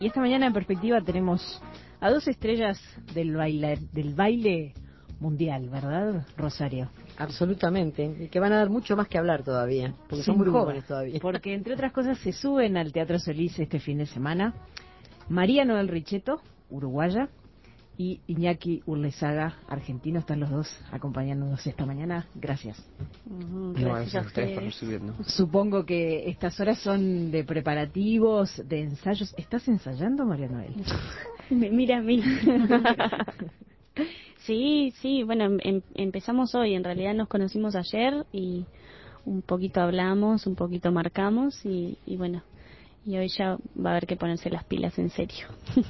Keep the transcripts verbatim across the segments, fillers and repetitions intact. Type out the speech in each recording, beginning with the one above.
Y esta mañana en Perspectiva tenemos a dos estrellas del baile, del baile mundial, ¿verdad, Rosario? Absolutamente, y que van a dar mucho más que hablar todavía, porque son muy jóvenes todavía. Porque entre otras cosas se suben al Teatro Solís este fin de semana María Noel Richetto, uruguaya, y Iñaki Urlezaga, argentino. Están los dos acompañándonos esta mañana. Gracias. Uh-huh, gracias a ustedes por recibirnos. Supongo que estas horas son de preparativos, de ensayos. ¿Estás ensayando, María Noel? Mira a mí. Sí, sí, bueno, em, empezamos hoy. En realidad nos conocimos ayer y un poquito hablamos, un poquito marcamos y, y bueno, y hoy ya va a haber que ponerse las pilas en serio.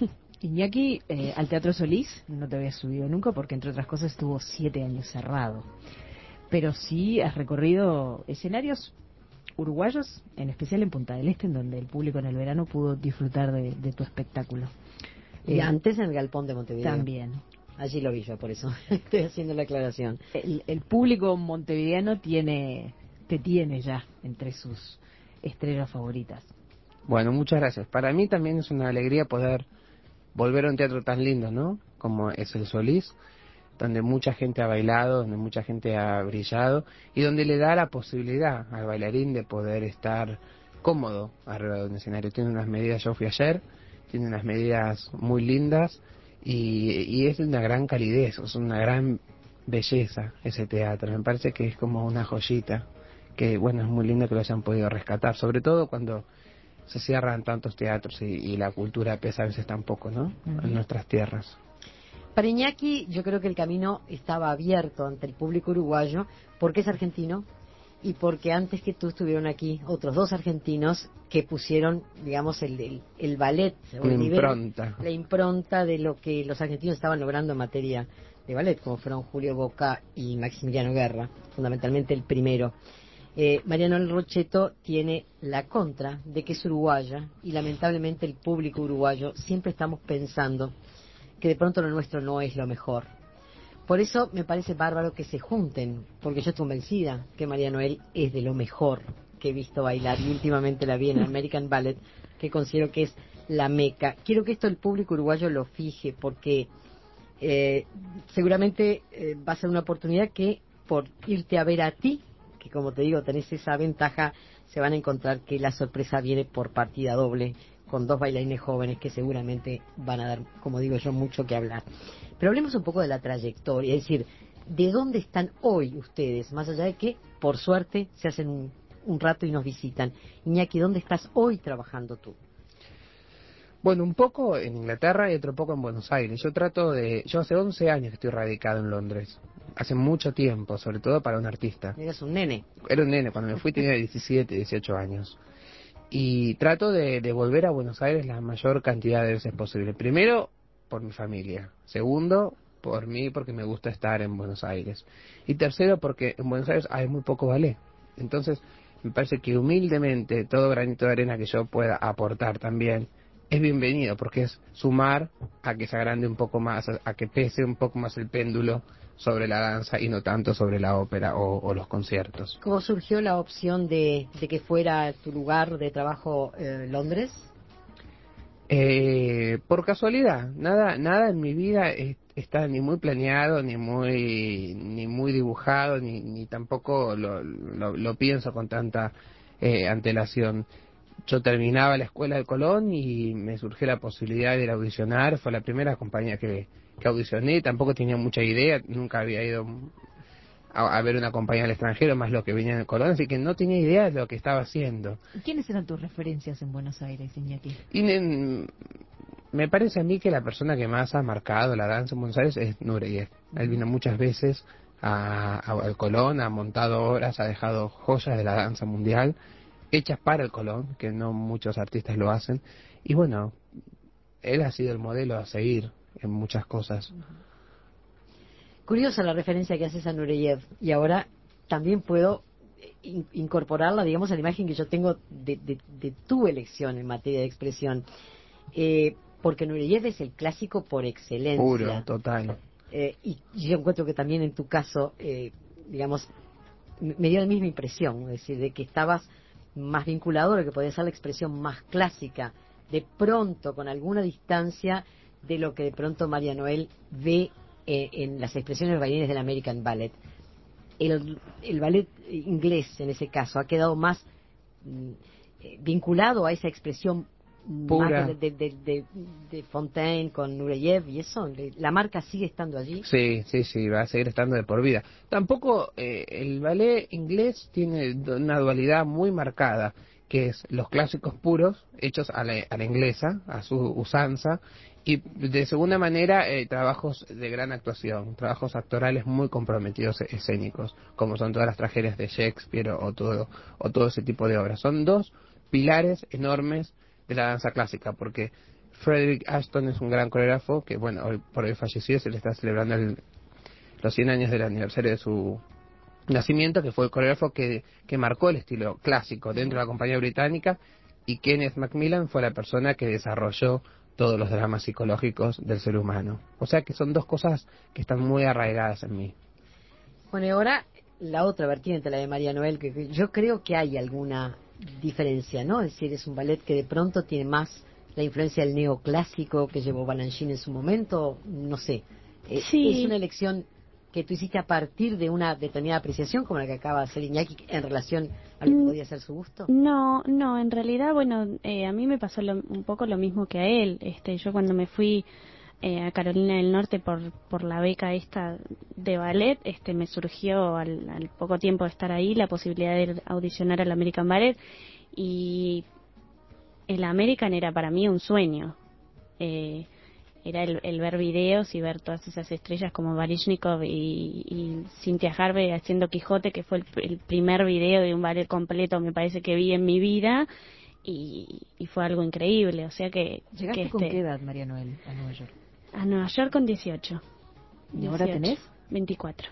Iñaki, eh, al Teatro Solís no te habías subido nunca porque, entre otras cosas, estuvo siete años cerrado. Pero sí has recorrido escenarios uruguayos, en especial en Punta del Este, en donde el público en el verano pudo disfrutar de, de tu espectáculo. Y eh, antes en el Galpón de Montevideo. También. Allí lo vi yo, por eso estoy haciendo la aclaración. El, el público montevideano tiene, te tiene ya entre sus estrellas favoritas. Bueno, muchas gracias. Para mí también es una alegría poder volver a un teatro tan lindo, ¿no? Como es el Solís, donde mucha gente ha bailado, donde mucha gente ha brillado y donde le da la posibilidad al bailarín de poder estar cómodo arriba de un escenario. Tiene unas medidas, yo fui ayer, tiene unas medidas muy lindas y, y es de una gran calidez, es una gran belleza ese teatro. Me parece que es como una joyita, que bueno, es muy lindo que lo hayan podido rescatar, sobre todo cuando se cierran tantos teatros y, y la cultura pesa a veces tan poco, ¿no? Uh-huh. En nuestras tierras. Para Iñaki, yo creo que el camino estaba abierto ante el público uruguayo porque es argentino y porque antes que tú estuvieron aquí otros dos argentinos que pusieron, digamos, el, el, el ballet, o la el impronta. Nivel, la impronta de lo que los argentinos estaban logrando en materia de ballet, como fueron Julio Boca y Maximiliano Guerra, fundamentalmente el primero. Eh, María Noel Richetto tiene la contra de que es uruguaya y lamentablemente el público uruguayo siempre estamos pensando que de pronto lo nuestro no es lo mejor. Por eso me parece bárbaro que se junten, porque yo estoy convencida que María Noel es de lo mejor que he visto bailar y últimamente la vi en American Ballet, que considero que es la meca. Quiero que esto el público uruguayo lo fije porque eh, seguramente eh, va a ser una oportunidad que por irte a ver a ti, que como te digo tenés esa ventaja, se van a encontrar que la sorpresa viene por partida doble con dos bailarines jóvenes que seguramente van a dar, como digo yo, mucho que hablar. Pero hablemos un poco de la trayectoria, es decir, ¿de dónde están hoy ustedes? Más allá de que, por suerte, se hacen un, un rato y nos visitan. Iñaki, ¿dónde estás hoy trabajando tú? Bueno, un poco en Inglaterra y otro poco en Buenos Aires. Yo trato de... Yo hace once años que estoy radicado en Londres. Hace mucho tiempo, sobre todo para un artista. Eras un nene. Era un nene, cuando me fui tenía diecisiete, dieciocho años. Y trato de, de volver a Buenos Aires la mayor cantidad de veces posible. Primero, por mi familia. Segundo, por mí, porque me gusta estar en Buenos Aires. Y tercero, porque en Buenos Aires hay muy poco ballet. Entonces, me parece que humildemente todo granito de arena que yo pueda aportar también es bienvenido, porque es sumar a que se agrande un poco más, a que pese un poco más el péndulo sobre la danza y no tanto sobre la ópera o, o los conciertos. ¿Cómo surgió la opción de, de que fuera tu lugar de trabajo eh, Londres? Eh, por casualidad, nada, nada en mi vida es, está ni muy planeado, ni muy, ni muy dibujado, ni, ni tampoco lo, lo, lo pienso con tanta eh, antelación. Yo terminaba la escuela de Colón y me surgió la posibilidad de ir a audicionar. Fue la primera compañía que, que audicioné. Tampoco tenía mucha idea, nunca había ido a, a ver una compañía al extranjero, más lo que venía en Colón, así que no tenía idea de lo que estaba haciendo. ¿Quiénes eran tus referencias en Buenos Aires, Iñaki? Y en, me parece a mí que la persona que más ha marcado la danza en Buenos Aires es Nureyev. Él vino muchas veces a, a, al Colón, ha montado obras, ha dejado joyas de la danza mundial hechas para el Colón, que no muchos artistas lo hacen, y bueno, él ha sido el modelo a seguir en muchas cosas. Curiosa la referencia que haces a Nureyev, y ahora también puedo in- incorporarla, digamos, a la imagen que yo tengo de, de, de tu elección en materia de expresión, eh, porque Nureyev es el clásico por excelencia. Puro, total. Eh, y yo encuentro que también en tu caso, eh, digamos, me dio la misma impresión, es decir, de que estabas más vinculado a lo que podía ser la expresión más clásica de pronto con alguna distancia de lo que de pronto María Noel ve eh, en las expresiones bailarines del American Ballet. El, el ballet inglés, en ese caso, ha quedado más mm, eh, vinculado a esa expresión Pura. más de, de, de, de Fontaine con Nureyev y eso. ¿La marca sigue estando allí? Sí, sí, sí, va a seguir estando de por vida. Tampoco eh, el ballet inglés tiene una dualidad muy marcada, que es los clásicos puros, hechos a la, a la inglesa, a su usanza, y de segunda manera eh, trabajos de gran actuación, trabajos actorales muy comprometidos escénicos, como son todas las tragedias de Shakespeare o todo, o todo ese tipo de obras. Son dos pilares enormes de la danza clásica, porque Frederick Ashton es un gran coreógrafo que, bueno, hoy por hoy fallecido, se le está celebrando el, los cien años del aniversario de su nacimiento, que fue el coreógrafo que, que marcó el estilo clásico dentro de la compañía británica, y Kenneth Macmillan fue la persona que desarrolló todos los dramas psicológicos del ser humano. O sea que son dos cosas que están muy arraigadas en mí. Bueno, y ahora la otra vertiente, la de María Noel, que, que yo creo que hay alguna diferencia, ¿no? Es decir, es un ballet que de pronto tiene más la influencia del neoclásico que llevó Balanchine en su momento, no sé. Eh, Sí. Es una elección que tú hiciste a partir de una determinada apreciación, como la que acaba de hacer Iñaki, en relación a lo que Mm, podía ser su gusto. No, no, en realidad, bueno, eh, a mí me pasó lo- un poco lo mismo que a él. Este, yo cuando me fui eh, a Carolina del Norte por por la beca esta de ballet, este, me surgió al, al poco tiempo de estar ahí la posibilidad de ir a audicionar al American Ballet, y el American era para mí un sueño. Eh, era el, el ver videos y ver todas esas estrellas como Baryshnikov y, y Cynthia Harvey haciendo Quijote, que fue el, el primer video de un ballet completo, me parece, que vi en mi vida, y, y fue algo increíble. O sea que, ¿Llegaste que con este, qué edad, María Noel, a Nueva York? a Nueva York con dieciocho. ¿Y ahora dieciocho, tenés? veinticuatro.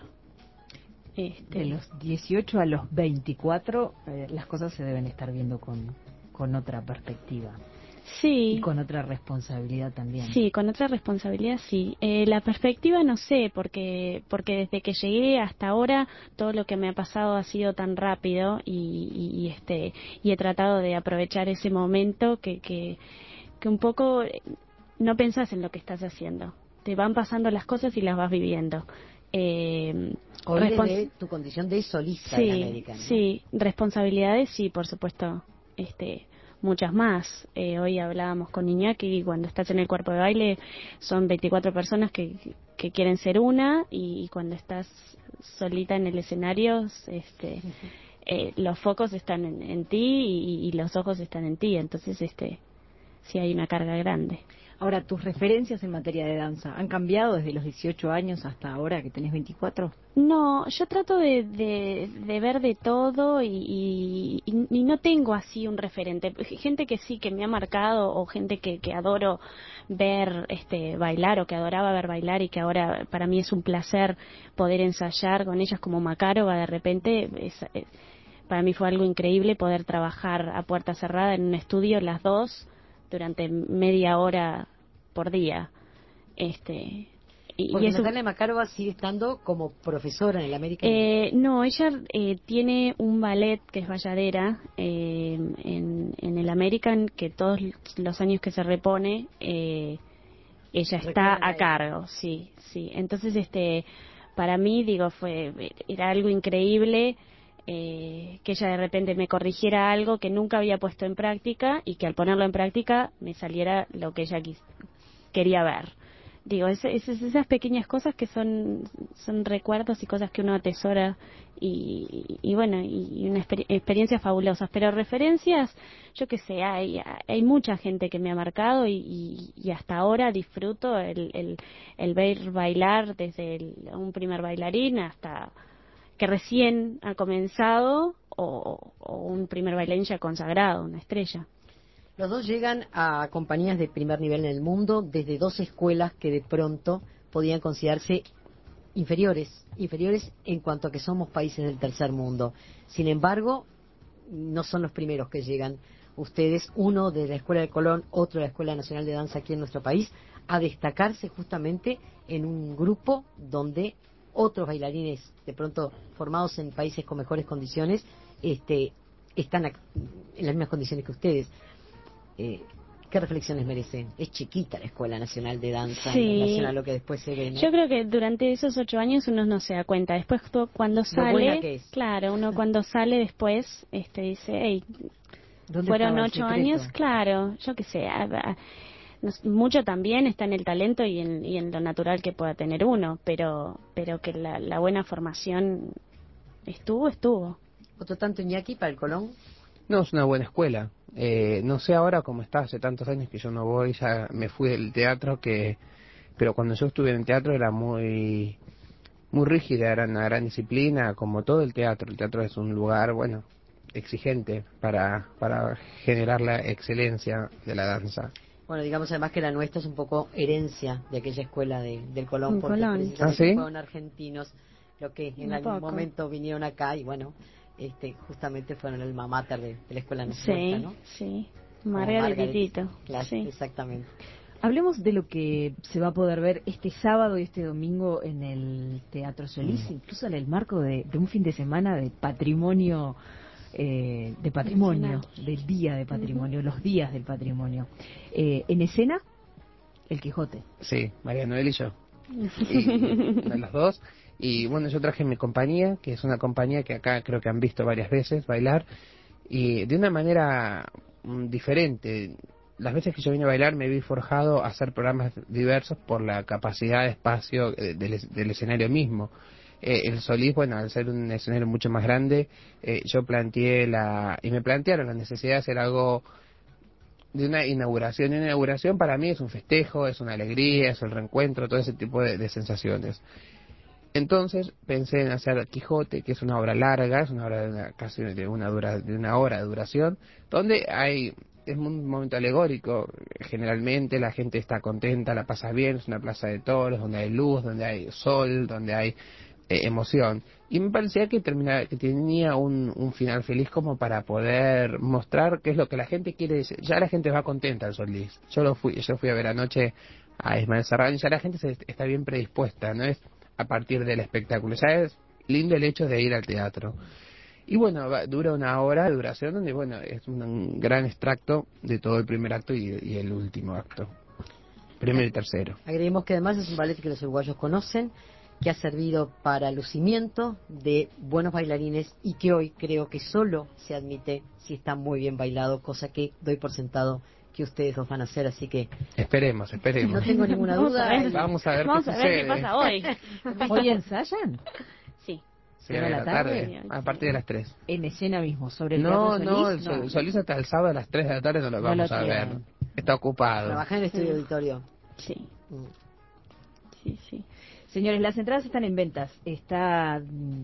Este, De los dieciocho a los veinticuatro, eh, las cosas se deben estar viendo con, con otra perspectiva y sí. con otra responsabilidad también. Sí, con otra responsabilidad, sí. Eh, la perspectiva no sé, porque porque desde que llegué hasta ahora todo lo que me ha pasado ha sido tan rápido, y, y, y, este y he tratado de aprovechar ese momento que que, que un poco eh, no pensás en lo que estás haciendo. Te van pasando las cosas y las vas viviendo. Eh, Hoy respons- desde tu condición de solista de Sí, American, ¿no? sí, responsabilidades sí, por supuesto, este, muchas más. Eh, hoy hablábamos con Iñaki, y cuando estás en el cuerpo de baile son veinticuatro personas que, que quieren ser una, y, y cuando estás solita en el escenario, este, eh, los focos están en, en ti, y, y los ojos están en ti, entonces este, sí hay una carga grande. Ahora, ¿tus referencias en materia de danza han cambiado desde los dieciocho años hasta ahora que tenés veinticuatro? No, yo trato de, de, de ver de todo, y, y, y no tengo así un referente. Gente que sí, que me ha marcado, o gente que, que adoro ver este bailar, o que adoraba ver bailar, y que ahora para mí es un placer poder ensayar con ellas, como Makarova. De repente, es, es- para mí fue algo increíble poder trabajar a puerta cerrada en un estudio, las dos, durante media hora por día. Este, y, y Porque eso. Natalia Makarova sigue estando como profesora en el American. Eh, no, ella eh, tiene un ballet que es bailadera eh, en, en el American, que todos los años que se repone, eh, ella está Recuerdan a a ella. cargo, sí, sí. Entonces, este, para mí, digo, fue, era algo increíble, eh, que ella de repente me corrigiera algo que nunca había puesto en práctica, y que al ponerlo en práctica me saliera lo que ella quis- quería ver. Digo, es, es- esas pequeñas cosas que son son recuerdos y cosas que uno atesora, y, y bueno, y, y una exper- experiencias fabulosas. Pero referencias, yo qué sé, hay hay mucha gente que me ha marcado, y, y, y hasta ahora disfruto el, el, el ver bailar desde el- un primer bailarín hasta que recién ha comenzado, o, o un primer bailarín ya consagrado, una estrella. Los dos llegan a compañías de primer nivel en el mundo desde dos escuelas que de pronto podían considerarse inferiores, inferiores en cuanto a que somos países del tercer mundo. Sin embargo, no son los primeros que llegan. Ustedes, uno de la Escuela de Colón, otro de la Escuela Nacional de Danza aquí en nuestro país, a destacarse justamente en un grupo donde otros bailarines, de pronto formados en países con mejores condiciones, este, están ac- en las mismas condiciones que ustedes. Eh, ¿Qué reflexiones merece? Es chiquita la Escuela Nacional de Danza Sí. en relación a lo que después se ve, ¿no? Yo creo que durante esos ocho años uno no se da cuenta. Después to- cuando Lo buena sale, que es. claro, uno cuando sale después este, dice, hey, ¿Dónde fueron estaba el ocho secreto? años, claro, yo qué sé. a- a- nos- mucho también está en el talento y en, y en lo natural que pueda tener uno, pero, pero que la, la buena formación estuvo, estuvo. Otro tanto, Iñaki, para el Colón. No, es una buena escuela. Eh, no sé ahora cómo está, hace tantos años que yo no voy, ya me fui del teatro, que pero cuando yo estuve en el teatro era muy muy rígida, era una gran disciplina, como todo el teatro. El teatro es un lugar, bueno, exigente para, para generar la excelencia de la danza. Bueno, digamos además que la nuestra es un poco herencia de aquella escuela de, del Colón, En porque Colón. precisamente ¿Ah, sí? fueron argentinos los que en Un algún poco. momento vinieron acá y bueno, este justamente fueron el alma mater de, de la escuela nuestra, Sí, ¿no? sí. Como Margaret y Tito. Claro, Sí. exactamente. Hablemos de lo que se va a poder ver este sábado y este domingo en el Teatro Solís, Mm. incluso en el marco de, de un fin de semana de patrimonio, eh, de patrimonio, Nacional. del Día de Patrimonio, los días del patrimonio. Eh, en escena, el Quijote. Sí, María Noel y yo. Y, de los dos. Y bueno, yo traje mi compañía, que es una compañía que acá creo que han visto varias veces bailar, y de una manera mm, diferente. Las veces que yo vine a bailar me vi forjado a hacer programas diversos por la capacidad de espacio eh, del, es- del escenario mismo. Eh, el Solís, bueno, al ser un escenario mucho más grande, eh, yo planteé la, y me plantearon la necesidad de hacer algo de una inauguración. Y una inauguración para mí es un festejo, es una alegría, es el reencuentro, todo ese tipo de, de sensaciones. Entonces pensé en hacer Quijote, que es una obra larga, es una obra de una, casi de una, dura, de una hora de duración, donde hay es un momento alegórico. Generalmente la gente está contenta, la pasa bien, es una plaza de toros, donde hay luz, donde hay sol, donde hay eh, emoción. Y me parecía que, terminaba, que tenía un, un final feliz como para poder mostrar qué es lo que la gente quiere decir. Ya la gente va contenta al Solís. Yo lo fui, yo fui a ver anoche a Ismael Serrano y ya la gente se, está bien predispuesta, no es a partir del espectáculo. Ya es lindo el hecho de ir al teatro. Y bueno, va- dura una hora de duración donde, bueno, es un gran extracto de todo el primer acto y, y el último acto. Primero y tercero. Agreguemos que además es un ballet que los uruguayos conocen, que ha servido para el lucimiento de buenos bailarines y que hoy creo que solo se admite si está muy bien bailado, cosa que doy por sentado que ustedes dos van a hacer, así que Esperemos, esperemos. no tengo ninguna Vamos duda. a ver. el- Vamos a ver Vamos qué a ver qué sucede. pasa hoy. ¿Hoy ensayan? Sí. Sí, ¿Pero a a la la tarde, tarde? a partir de las tres. En escena mismo, sobre el No, Teatro no, Solís. el Sol- Solís hasta el sábado a las tres de la tarde no lo No vamos lo a ver. tienen. Está ocupado. Trabajar en el estudio Mm. auditorio. Sí, Mm. sí, sí. Señores, las entradas están en ventas. Está mm,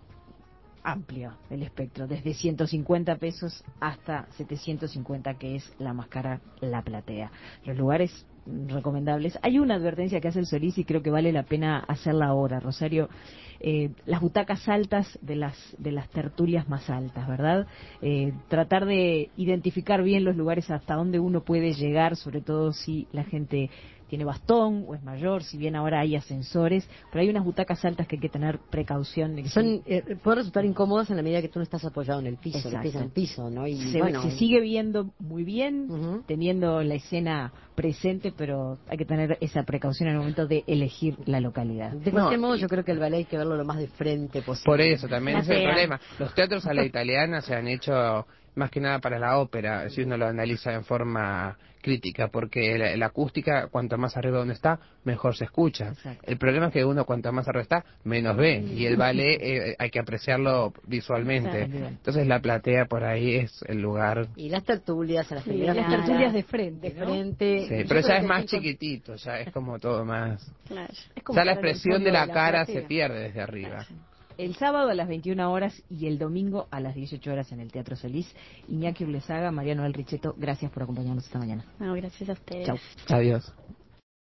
amplio el espectro, desde ciento cincuenta pesos hasta setecientos cincuenta, que es la más cara, la platea. Los lugares mm, recomendables. Hay una advertencia que hace el Solís y creo que vale la pena hacerla ahora, Rosario. Eh, las butacas altas de las de las tertulias más altas, ¿verdad? Eh, tratar de identificar bien los lugares hasta donde uno puede llegar, sobre todo si la gente tiene bastón o es mayor, si bien ahora hay ascensores, pero hay unas butacas altas que hay que tener precaución. De que Son, eh, pueden resultar incómodas en la medida que tú no estás apoyado en el piso, Exacto. los pies en el piso, ¿no? Y se, bueno, se sigue viendo muy bien, Ujú. teniendo la escena presente, pero hay que tener esa precaución en el momento de elegir la localidad. de cualquier No, modo, y- yo creo que el ballet hay que verlo lo más de frente posible. Por eso también La ese es el fea. problema. Los teatros a la italiana se han hecho más que nada para la ópera, si uno lo analiza en forma crítica, porque la, la acústica, cuanto más arriba uno está, mejor se escucha. Exacto. El problema es que uno cuanto más arriba está, menos ve, y el ballet eh, hay que apreciarlo visualmente. Claro. Entonces la platea por ahí es el lugar. Y las tertulias, a las Sí, primeras las filas, tertulias de frente, de ¿no? frente. Sí, Yo pero creo ya que es más hay que encont- chiquitito, ya es como todo más. Claro. Es como Ya la estar en el expresión fondo de la cara platea. se pierde desde arriba. El sábado a las veintiuna horas y el domingo a las dieciocho horas en el Teatro Solís. Iñaki Urlesaga, Mariano El Richetto, gracias por acompañarnos esta mañana. No, gracias a ustedes. Chau. Adiós.